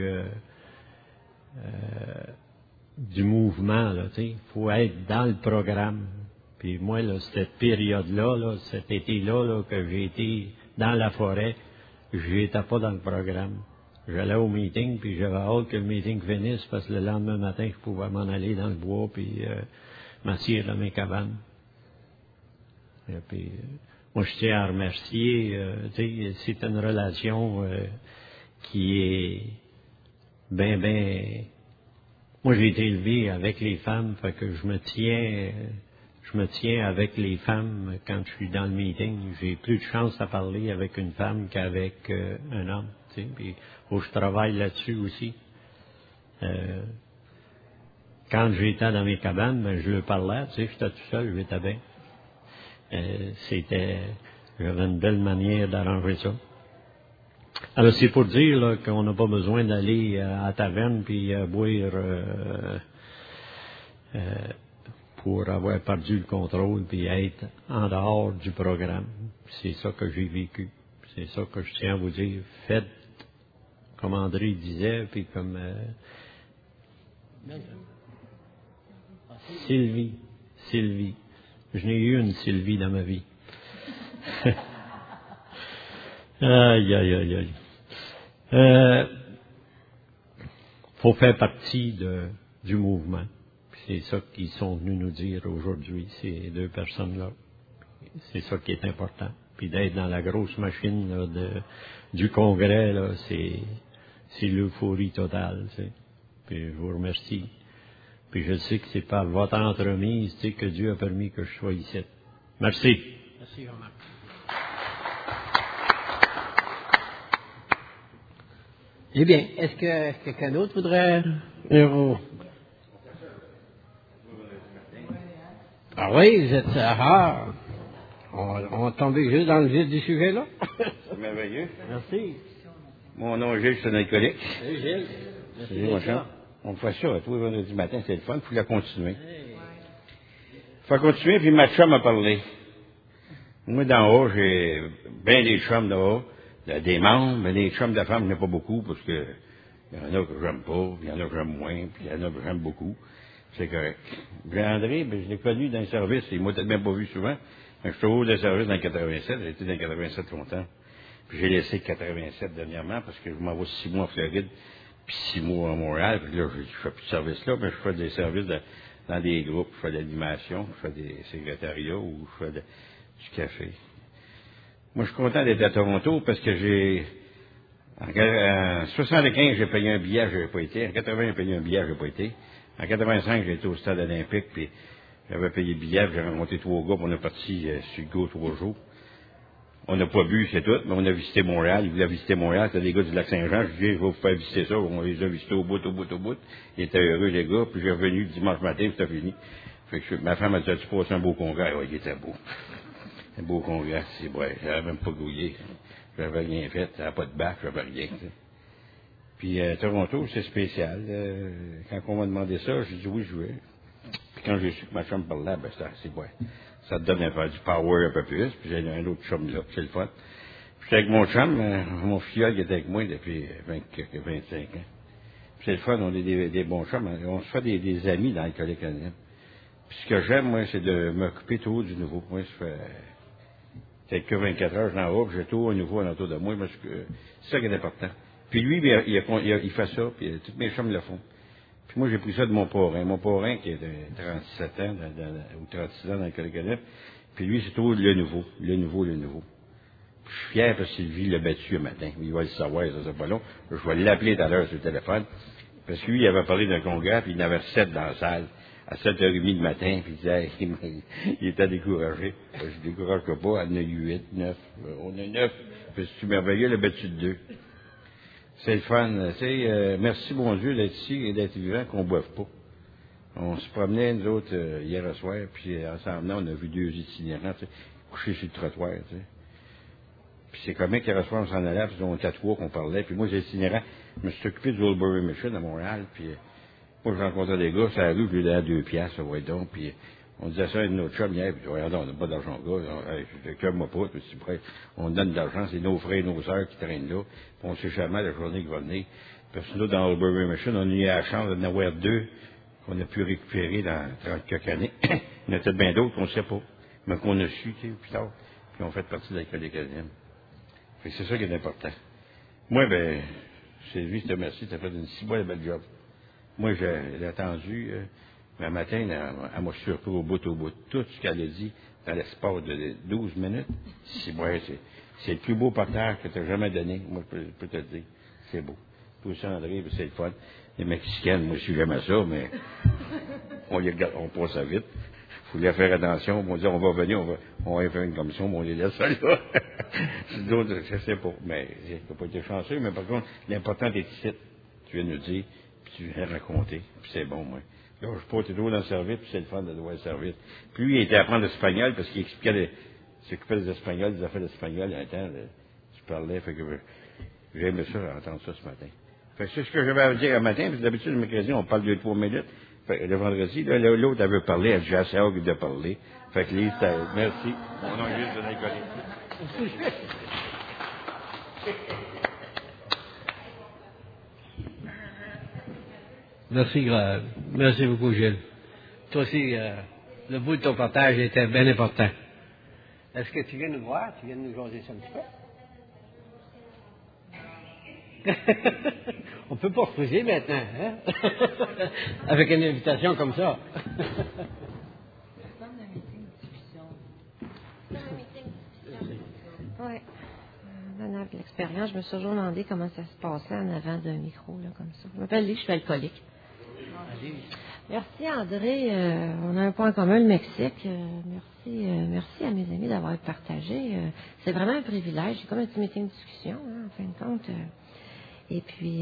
du mouvement, là, tu sais, faut être dans le programme. Puis moi, là, cette période-là, là, cet été-là, là, que j'ai été dans la forêt, j'étais pas dans le programme. J'allais au meeting, puis j'avais hâte que le meeting finisse, parce que le lendemain matin, je pouvais m'en aller dans le bois, puis m'asseoir dans mes cabanes. Et puis, moi, je tiens à remercier, tu sais, c'est une relation qui est ben... Moi, j'ai été élevé avec les femmes, fait que je me tiens avec les femmes quand je suis dans le meeting. J'ai plus de chance à parler avec une femme qu'avec un homme, tu sais, puis faut que je travaille là-dessus aussi. Quand j'étais dans mes cabanes, ben, je leur parlais, tu sais, j'étais tout seul, j'étais bien. J'avais une belle manière d'arranger ça. Alors, c'est pour dire là, qu'on n'a pas besoin d'aller à la taverne puis boire pour avoir perdu le contrôle puis être en dehors du programme. C'est ça que j'ai vécu. C'est ça que je tiens à vous dire. Faites comme André disait, puis comme Sylvie. Je n'ai eu une Sylvie dans ma vie. Aïe. Faut faire partie du mouvement. C'est ça qu'ils sont venus nous dire aujourd'hui, ces deux personnes-là. C'est ça qui est important. Puis d'être dans la grosse machine là, du congrès, là, c'est l'euphorie totale. Tu sais. Puis je vous remercie. Puis je sais que c'est par votre entremise, tu sais, que Dieu a permis que je sois ici. Merci. Merci, Jean-Marc. Eh bien, est-ce que quelqu'un d'autre voudrait Ah oui, vous êtes rare. On est tombé juste dans le vif du sujet, là. C'est merveilleux. Merci. Mon nom est Gilles, je suis un alcoolique. Salut, Gilles. Merci Salut, mon cher. On fait ça, tous les vendredis matin, c'est le fun, il faut la continuer. Il faut continuer, puis ma chum a parlé. Moi, d'en haut, j'ai bien des chums d'en haut, des membres, mais des chums de femmes, je n'ai pas beaucoup, parce que il y en a que j'aime pas, puis il y en a que j'aime moins, puis il y en a que j'aime beaucoup. C'est correct. Puis André, ben, je l'ai connu dans le service, il m'a peut-être même pas vu souvent, mais je suis toujours dans le service dans le 87, j'ai été dans le 87 longtemps. Puis j'ai laissé 87 dernièrement parce que je m'en vais 6 mois en Floride, puis 6 mois à Montréal. Puis là, je fais plus de service là, mais je fais des services dans des groupes. Je fais de l'animation, je fais des secrétariats ou je fais du café. Moi, je suis content d'être à Toronto parce que en 75, j'ai payé un billet, je n'avais pas été. En 80, j'ai payé un billet, je n'ai pas été. En 85, j'ai été au stade olympique, puis j'avais payé le billet, puis j'ai rencontré 3 gars, puis on est parti sur le go 3 jours. On n'a pas bu, c'est tout, mais on a visité Montréal. Ils voulaient visiter Montréal, c'était des gars du Lac-Saint-Jean. Je dis, je vais vous faire visiter ça. On les a visités au bout. Ils étaient heureux, les gars. Puis j'ai revenu le dimanche matin, puis c'était fini. Fait que ma femme a dit, tu passes un beau congrès? Oui, il était beau. Un beau congrès, c'est vrai. J'avais même pas grouillé. J'avais rien fait. J'avais pas de bac, j'avais rien. T'sais. Puis Toronto, c'est spécial. Quand on m'a demandé ça, j'ai dit oui, je veux. Puis quand j'ai su que ma chum parlait, ben c'est ouais. Ça te donne un peu du power un peu plus. Puis j'ai un autre chum là, c'est le fun. Puis j'étais avec mon chum, mon filleul qui était avec moi depuis 25 ans. Puis c'est le fun, on est des bons chums. On se fait des amis dans le collège canadien. Puis ce que j'aime, moi, c'est de m'occuper toujours du nouveau. Moi, je fais peut-être que 24 heures, j'en haut, j'ai tout un nouveau autour de moi. C'est ça qui est important. Puis lui, il fait ça, puis tous mes chums le font. Puis moi, j'ai pris ça de mon parrain. Mon parrain, qui est de 37 ans, ou 36 ans dans le collège canadien. Puis lui, c'est toujours le nouveau. Puis je suis fier parce que Sylvie l'a battu un matin. Il va le savoir, ça, c'est pas long. Je vais l'appeler tout à l'heure sur le téléphone. Parce que lui, il avait parlé d'un congrès, puis il en avait 7 dans la salle. À 7h30 du matin, puis il disait, il était découragé. Je ne décourage pas, on en a eu 8, 9. On a 9, puis c'est merveilleux, il a battu de 2. C'est le fun. Merci, mon Dieu, d'être ici et d'être vivant, qu'on ne boive pas. On se promenait, nous autres, hier soir, puis ensemble, on a vu 2 itinérants, couchés sur le trottoir. T'sais. Puis c'est comme hier soir, on s'en allait, puis on était à 3 qu'on parlait. Puis moi, j'ai itinérant, je me suis occupé du Oldbury Mission à Montréal, puis moi, je rencontrais des gars, sur la rue, je lui donnais 2 piastres, ça va donc, puis on disait ça à une autre chum hier, puis on n'a pas d'argent, gars, je ne moi pas, puis on donne de l'argent, c'est nos frères et nos sœurs qui traînent là, puis on sait jamais la journée qui va venir. Parce que là, dans Oldbury Mission, on a eu la chance d'en avoir 2 qu'on a pu récupérer dans 30 quelques années. Il y en a peut-être bien d'autres qu'on ne sait pas, mais qu'on a su, plus tard, puis on fait partie de l'école académique. Fait que c'est ça qui est important. Moi, ben, Sylvie, je te remercie, tu as fait une si belle job. Moi, j'ai attendu, un matin, elle m'a surpris au bout. Tout ce qu'elle a dit dans l'espace de 12 minutes, c'est le plus beau parterre que tu as jamais donné. Moi, je peux te le dire. C'est beau. Tout ça, André, c'est le fun. Les Mexicaines, moi, je suis jamais ça, mais on passe ça vite. Il faut faire attention. On dit, on va venir, on va faire une commission, mais on les laisse là. D'autres, je sais pas. Mais, j'ai pas été chanceux, mais par contre, l'important est ici. Tu viens nous dire, puis tu viens raconter, puis c'est bon, moi. Là, je suis pas toujours dans le service, puis c'est le fun de devoir le service. Puis lui, il était à apprendre l'espagnol, parce qu'il expliquait s'occupait des Espagnols, des affaires d'espagnol, il y a un temps, tu parlais, fait que j'aimais ça, entendre ça ce matin. Fait que c'est ce que j'avais à dire un matin, parce que d'habitude, le mercredi, on parle 2-3 minutes. Fait que le vendredi, là, l'autre, elle veut parler, elle dit, j'ai assez hâte de parler. Fait que Lise, merci. Mon nom est juste de l'inconnu. Merci beaucoup, Gilles. Toi aussi, le bout de ton partage était bien important. Est-ce que tu viens nous voir? Tu viens nous jaser ça un petit peu? On peut pas refuser maintenant, hein? Avec une invitation comme ça. Oui. Dans l'expérience, je me suis toujours demandé comment ça se passait en avant d'un micro, là, comme ça. Je m'appelle Lise, je suis alcoolique. Merci, André. On a un point en commun, le Mexique. Merci à mes amis d'avoir partagé. C'est vraiment un privilège. C'est comme un petit meeting de discussion, hein, en fin de compte. Et puis,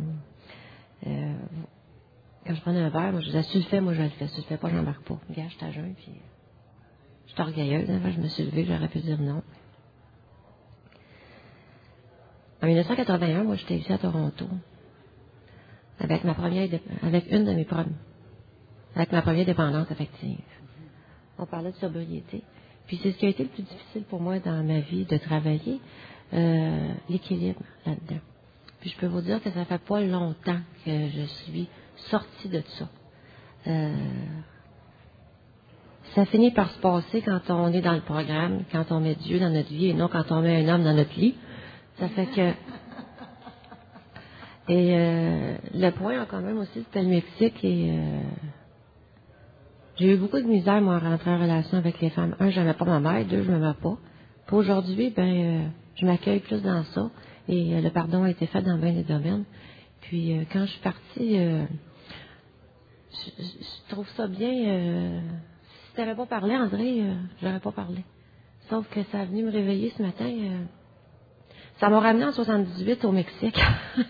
quand je prenais un verre, moi, je disais, si tu le fais, moi, je le fais. Si tu le fais pas, j'embarque pas. Regarde, je suis à jeun, puis je suis orgueilleuse. Hein, je me suis levée, j'aurais pu dire non. En 1981, moi, j'étais ici à Toronto avec ma première dépendance affective. On parlait de sobriété. Puis c'est ce qui a été le plus difficile pour moi dans ma vie de travailler, l'équilibre là-dedans. Puis je peux vous dire que ça fait pas longtemps que je suis sortie de ça. Ça finit par se passer quand on est dans le programme, quand on met Dieu dans notre vie et non quand on met un homme dans notre lit. Ça fait que... Et le point quand même aussi, c'était le Mexique et j'ai eu beaucoup de misère, moi, à rentrer en relation avec les femmes. Un, je n'aimais pas ma mère. Deux, je ne m'aimais pas. Puis aujourd'hui, je m'accueille plus dans ça et le pardon a été fait dans bien des domaines. Puis quand je suis partie, je trouve ça bien. Si tu n'avais pas parlé, André, j'aurais pas parlé. Sauf que ça a venu me réveiller ce matin. Ça m'a ramené en 78 au Mexique.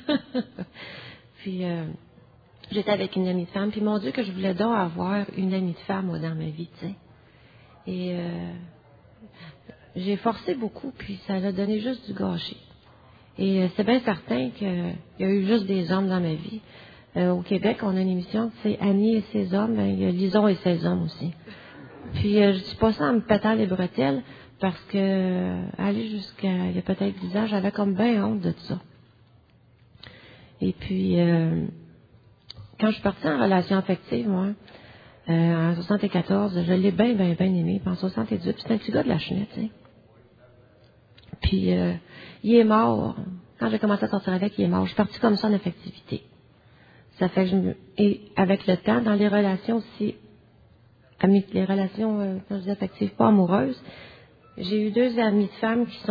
Puis j'étais avec une amie de femme. Puis mon Dieu, que je voulais donc avoir une amie de femme, moi, dans ma vie, tu sais. Et j'ai forcé beaucoup, puis ça a donné juste du gâchis. Et c'est bien certain qu'il y a eu juste des hommes dans ma vie. Au Québec, on a une émission, c'est Annie et ses hommes. Il y a Lison et ses hommes aussi. Puis je dis pas ça en me pétant les bretelles, parce que aller jusqu'à il y a peut-être 10 ans, j'avais comme bien honte de ça. Et puis quand je suis partie en relation affective, moi, en 74, je l'ai bien aimé. Puis en 78, puis c'est un petit gars de la chenette, tu sais. Puis il est mort. Quand j'ai commencé à sortir avec, il est mort. Je suis partie comme ça en affectivité. Ça fait que et avec le temps, dans les relations aussi, les relations, quand je dis affectives, pas amoureuses, j'ai eu 2 amies de femmes qui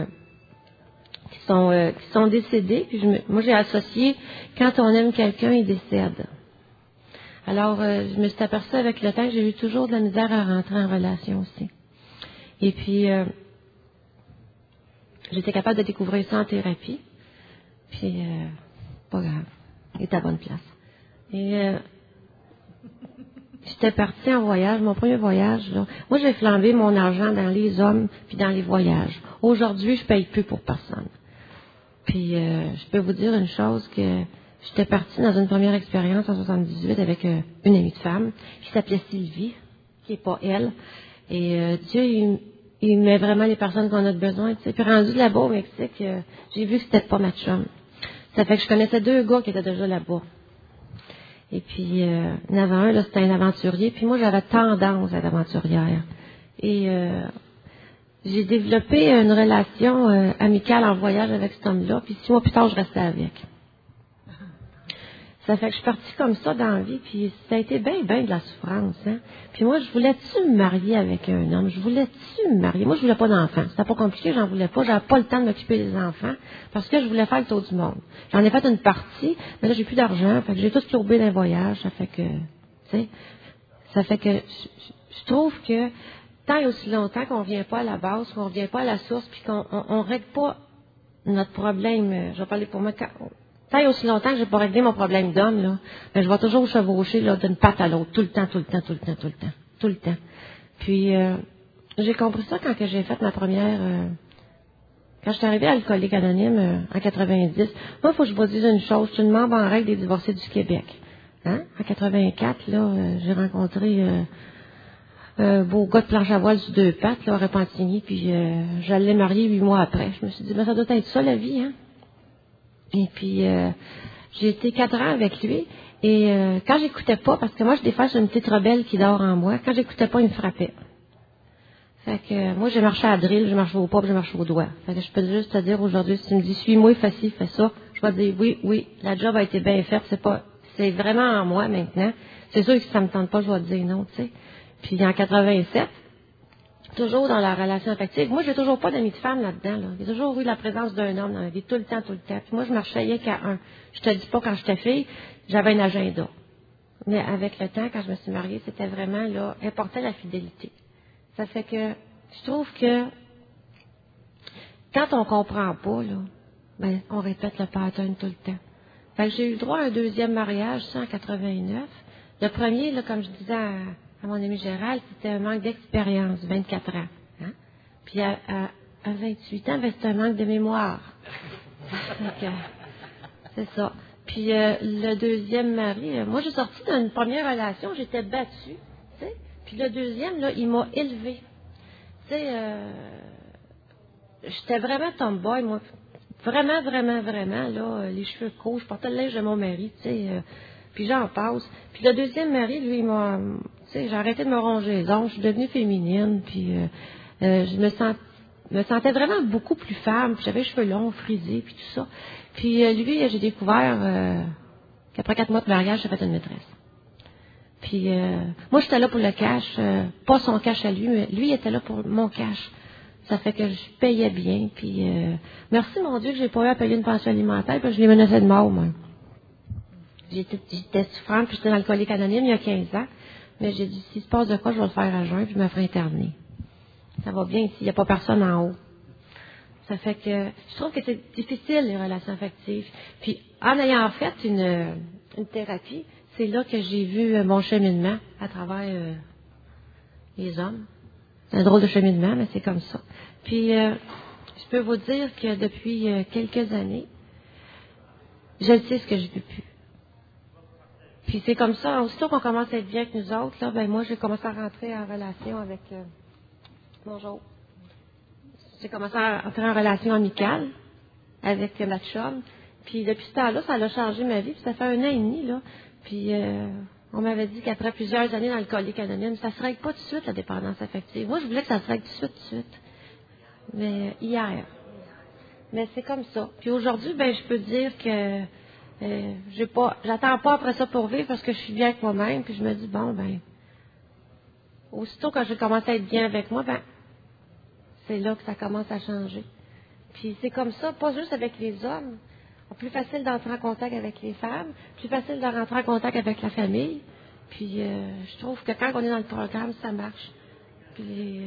sont décédées. Puis moi, j'ai associé, quand on aime quelqu'un, il décède. Alors, je me suis aperçue avec le temps que j'ai eu toujours de la misère à rentrer en relation aussi. Et puis, j'étais capable de découvrir ça en thérapie. Puis, pas grave. Il est à bonne place. Et j'étais partie en voyage, mon premier voyage, là. Moi, j'ai flambé mon argent dans les hommes puis dans les voyages. Aujourd'hui, je paye plus pour personne. Puis, je peux vous dire une chose, que j'étais partie dans une première expérience en 78 avec une amie de femme qui s'appelait Sylvie, qui n'est pas elle. Et Dieu, il met vraiment les personnes qu'on a besoin. Tu sais. Puis rendu là-bas au Mexique, j'ai vu que c'était pas ma chum. Ça fait que je connaissais 2 gars qui étaient déjà là-bas. Et puis, il y en avait un, là, c'était un aventurier. Puis moi, j'avais tendance à être aventurière. Et j'ai développé une relation amicale en voyage avec cet homme-là. Puis 6 mois plus tard, je restais avec. Ça fait que je suis partie comme ça dans la vie, puis ça a été bien de la souffrance, hein. Puis moi, je voulais-tu me marier avec un homme? Je voulais-tu me marier? Moi, je voulais pas d'enfants. C'était pas compliqué, j'en voulais pas. J'avais pas le temps de m'occuper des enfants, parce que je voulais faire le tour du monde. J'en ai fait une partie, mais là, j'ai plus d'argent, fait que j'ai tout courbé dans les voyages. Ça fait que, tu sais, je trouve que tant et aussi longtemps qu'on vient pas à la base, qu'on revient pas à la source, puis qu'on règle pas notre problème, je vais parler pour moi, tant et aussi longtemps que j'ai pas réglé mon problème d'homme, là, ben, je vais toujours chevaucher, là, d'une patte à l'autre, tout le temps. Puis, j'ai compris ça quand que j'ai fait ma première, quand je suis arrivée à Alcoolique Anonyme, en 90. Moi, il faut que je vous dise une chose, je suis une membre en règle des divorcés du Québec. Hein? En 84, là, j'ai rencontré, un beau gars de planche à voile sur 2 pattes, là, à Repentigny, puis je l'ai marié 8 mois après. Je me suis dit, ben, ça doit être ça, la vie, hein. Et puis, j'ai été 4 ans avec lui. Et quand j'écoutais pas, parce que moi, des fois, j'ai une petite rebelle qui dort en moi. Quand j'écoutais pas, il me frappait. Fait que moi, j'ai marché à drill, j'ai marché au pas, j'ai marché au doigt. Fait que je peux juste te dire aujourd'hui, si tu me dis, suis-moi, fais ci, fais ça, je vais te dire, oui, la job a été bien faite, c'est vraiment en moi maintenant. C'est sûr que si ça me tente pas, je vais te dire non, tu sais. Puis en 87, toujours dans la relation affective. Moi, j'ai toujours pas d'amis de femme là-dedans. Là. Il y a toujours eu la présence d'un homme dans la vie, tout le temps. Puis moi, je marchais rien qu'à un. Je te dis pas, quand j'étais fille, j'avais un agenda. Mais avec le temps, quand je me suis mariée, c'était vraiment, là, important la fidélité. Ça fait que, je trouve que, quand on comprend pas, là, ben, on répète le pattern tout le temps. Fait que j'ai eu droit à un 2e mariage, ça, en 89. Le premier, là, comme je disais à mon ami Gérald, c'était un manque d'expérience, 24 ans. Hein? Puis à 28 ans, ben, c'était un manque de mémoire. Donc, c'est ça. Puis le 2e mari, moi j'ai sorti d'une première relation, j'étais battue, tu sais. Puis le 2e, là, il m'a élevée. Tu sais, j'étais vraiment tomboy, moi. Vraiment, là, les cheveux courts, je portais le linge de mon mari, tu sais. Puis j'en passe. Puis le 2e mari, lui, il m'a... Tu sais, j'ai arrêté de me ronger les ongles, je suis devenue féminine, puis je me sens... me sentais vraiment beaucoup plus femme. Puis j'avais les cheveux longs, frisés, puis tout ça. Puis lui, j'ai découvert qu'après 4 mois de mariage, j'ai fait une maîtresse. Puis moi, j'étais là pour le cash, pas son cash à lui, mais lui, il était là pour mon cash. Ça fait que je payais bien. Puis merci, mon Dieu, que j'ai pas eu à payer une pension alimentaire, parce que je l'ai menacé de mort, moi. J'étais souffrante, puis j'étais dans l'alcoolique anonyme il y a 15 ans. Mais j'ai dit, s'il se passe de quoi, je vais le faire à jeun, puis je me ferai interner. Ça va bien ici, il n'y a pas personne en haut. Ça fait que je trouve que c'est difficile, les relations affectives. Puis en ayant fait une thérapie, c'est là que j'ai vu mon cheminement à travers les hommes. C'est un drôle de cheminement, mais c'est comme ça. Puis je peux vous dire que depuis quelques années, je sais ce que je ne veux plus. Puis c'est comme ça, aussitôt qu'on commence à être bien avec nous autres, là, ben moi j'ai commencé à rentrer en relation avec bonjour. J'ai commencé à entrer en relation amicale avec ma chum. Puis depuis ce temps-là, ça a changé ma vie. Puis ça fait 1 an et demi, là. Puis on m'avait dit qu'après plusieurs années dans l'alcoolique anonyme, ça ne se règle pas tout de suite, la dépendance affective. Moi, je voulais que ça se règle tout de suite. Mais hier. Mais c'est comme ça. Puis aujourd'hui, ben je peux dire que j'attends pas après ça pour vivre parce que je suis bien avec moi-même. Puis je me dis, bon, ben, aussitôt quand je commence à être bien avec moi, ben, c'est là que ça commence à changer. Puis c'est comme ça, pas juste avec les hommes. Plus facile d'entrer en contact avec les femmes, plus facile de rentrer en contact avec la famille. Puis je trouve que quand on est dans le programme, ça marche. Puis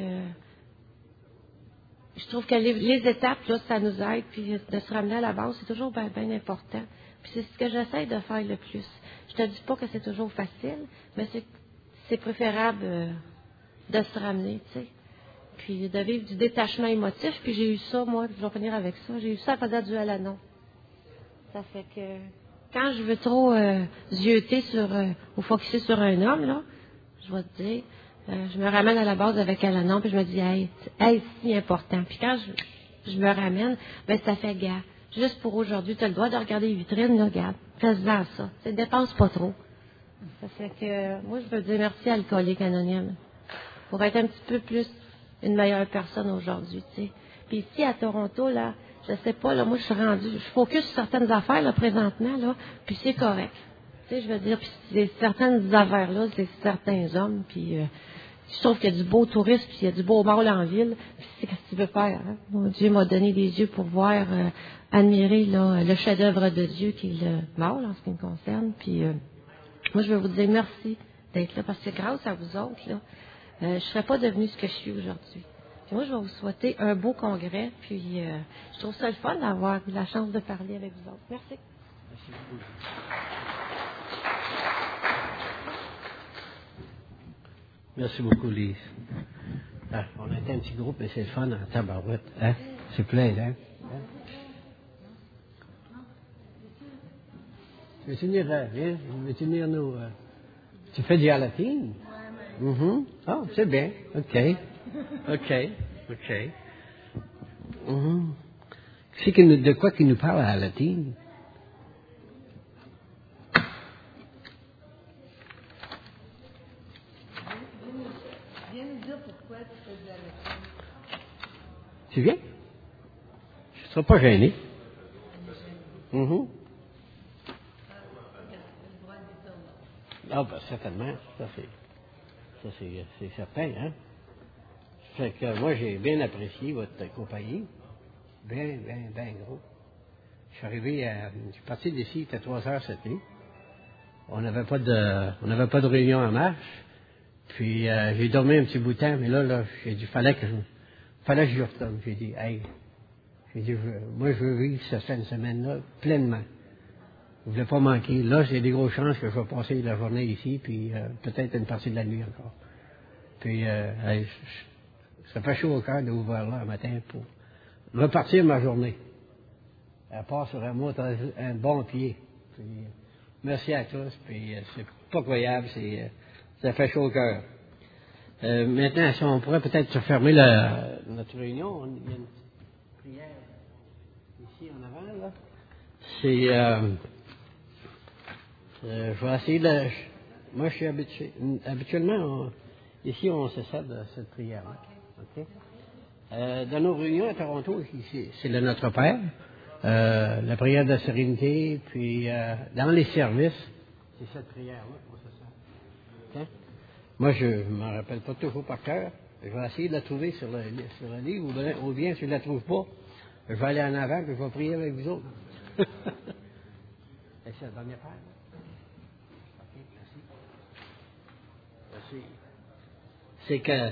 je trouve que les étapes, là, ça nous aide. Puis de se ramener à la base, c'est toujours bien important. Puis c'est ce que j'essaie de faire le plus. Je te dis pas que c'est toujours facile, mais c'est préférable de se ramener, tu sais. Puis de vivre du détachement émotif. Puis j'ai eu ça, moi, je vais finir avec ça. J'ai eu ça à faisant du Al-Anon. Ça fait que quand je veux trop zioter ou focusser sur un homme, là, je vais te dire, je me ramène à la base avec Al-Anon, puis je me dis, hey, c'est si important. Puis quand je me ramène, ben ça fait gars. Juste pour aujourd'hui, tu as le droit de regarder les vitrines, là, regarde, fais-en ça. Tu ne dépenses pas trop. Ça fait que moi, je veux dire merci à Alcoolique Anonyme pour être un petit peu plus une meilleure personne aujourd'hui, tu sais. Puis ici, à Toronto, là, je sais pas, là, moi, je focus sur certaines affaires, là, présentement, là, puis c'est correct. Tu sais, je veux dire, puis certaines affaires-là, c'est certains hommes, puis je trouve qu'il y a du beau tourisme, puis il y a du beau mâle en ville, puis c'est ce que tu veux faire, hein? Mon Dieu m'a donné des yeux pour voir, admirer, là, le chef-d'œuvre de Dieu qui est le mâle, en ce qui me concerne, puis moi, je veux vous dire merci d'être là, parce que grâce à vous autres, là, je serais pas devenue ce que je suis aujourd'hui. Puis moi, je vais vous souhaiter un beau congrès. Puis, je trouve ça le fun d'avoir eu la chance de parler avec vous autres. Merci. Merci beaucoup. Merci beaucoup, Lise. Ah, on a été un petit groupe, mais c'est le fun en tabarouette. Hein? C'est plein, hein? Tu veux venir, viens, veux-tu venir nous... Tu fais du latine? Mm-hmm. Oh, c'est bien. OK. Mm-hmm. De quoi qu'il nous parle à la latine? Viens nous dire pourquoi tu fais de la latine. Tu viens? Je ne serai pas gêné. Mm-hmm. Ah, ben, certainement. Ça, c'est certain, hein? Fait que moi, j'ai bien apprécié votre compagnie. Bien gros. Je suis parti d'ici, il était 3 heures cette nuit. On n'avait pas de réunion en marche. Puis, j'ai dormi un petit bout de temps, mais là, j'ai dit, fallait que je retourne. J'ai dit, moi, je veux vivre cette fin de semaine-là pleinement. Je ne voulais pas manquer. Là, j'ai des grosses chances que je vais passer la journée ici, puis peut-être une partie de la nuit encore. Puis, ça fait chaud au cœur de vous voir là un matin pour repartir ma journée. Elle part sur un bon pied. Puis, merci à tous, puis c'est pas croyable, ça fait chaud au cœur. Maintenant, si on pourrait peut-être se fermer notre réunion, il y a une petite prière ici en avant, là. Je vais essayer moi, je suis habitué. Habituellement, ici, on se sert de cette prière-là. OK? Dans nos réunions à Toronto, c'est le Notre Père, la prière de la sérénité, puis dans les services, c'est cette prière-là, comment ça s'appelle? Hein? Moi, je ne m'en rappelle pas toujours par cœur. Je vais essayer de la trouver sur le livre, ou bien si je ne la trouve pas, je vais aller en avant, puis je vais prier avec vous autres. Et c'est la dernière page. OK, merci. C'est que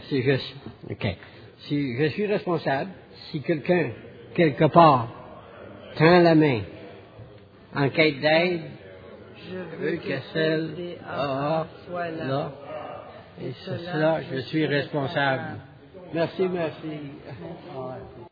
si je suis responsable, si quelqu'un, quelque part, tend la main en quête d'aide, je veux que celle soit là. Et cela, je suis responsable. Merci.